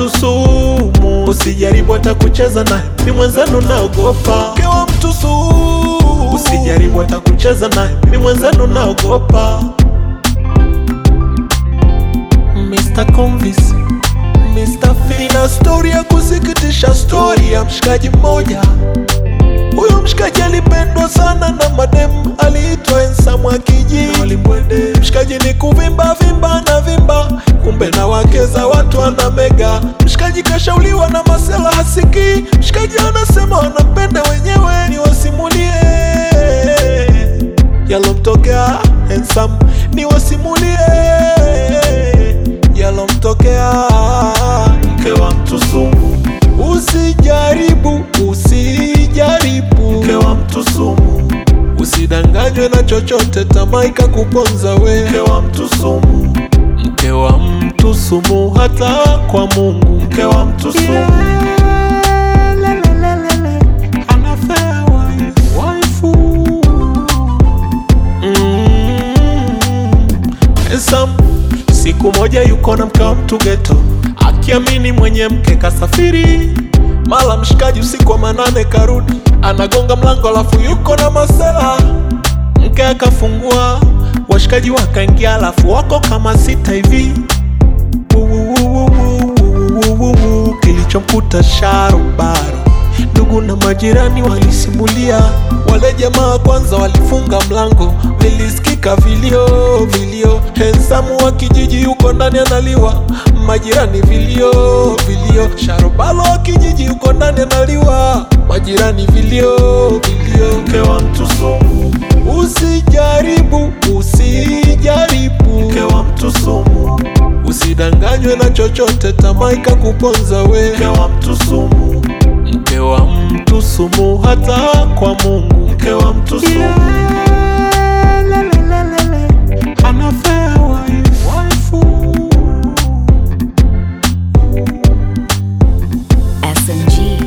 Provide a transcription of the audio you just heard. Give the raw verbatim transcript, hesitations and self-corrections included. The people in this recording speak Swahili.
mtu sumu, usijaribu hata kucheza naye, ni mwenzenu naogopa. Mke wa mtu sumu, usijaribu hata kucheza naye, ni mwenzenu naogopa. Mister Convis, Mister Fina, story ya kusikitisha, story ya mshikaji mmoja. Huyo mshikaji alipendwa sana na mademu, aliitwa Handsome Akiji. Mshikaji ni kuvimba vimba na vimba, kumbe na wake za watu ana mega. Mshikaji kashauliwa na masela hasiki, mshikaji anasema wanapenda wenyewe. Ni wasimulie yalomtokea Handsome, ni wasimulie yalomtokea mke wa mtu sumu. Usijaribu, usijaribu mke wa mtu sumu, usidanganywe na chochote, tamaa ikakuponza we. Mke wa mtu sumu, mke wa mtu sumu, hata kwa Mungu. Mke wa mtu sumu, yeah, le, le, le, le, le. Unfair wife, waifu. mm. Handsome siku moja yuko na mke wa mtu ghetto, akiamini mwenye mke kasafiri. Mala mshikaji usiku wa manane karudi, anagonga mlango alafu yuko na masela. Mke akafungua, washikaji wakaingia, alafu wako kama sita hivi. Kilichomkuta sharubaro, ndugu na majirani walisimulia. Wale jamaa kwanza walifunga mlango, vilisikika vilio vilio. Handsome wa kijiji yuko ndani analiwa, majirani vilio vilio. Sharubalo wa kijiji yuko ndani analiwa, majirani vilio vilio. Mke wa mtu sumu, usijaribu, usijaribu mke wa mtu sumu, usidanganywe na chochote, tamaa ikakuponza we. Mke wa mtu sumu, mke wa mtu sumu, hata kwa Mungu. Mke wa mtu sumu, yeah, le, le, le, le, le. Unfair wife, waifu. S M G.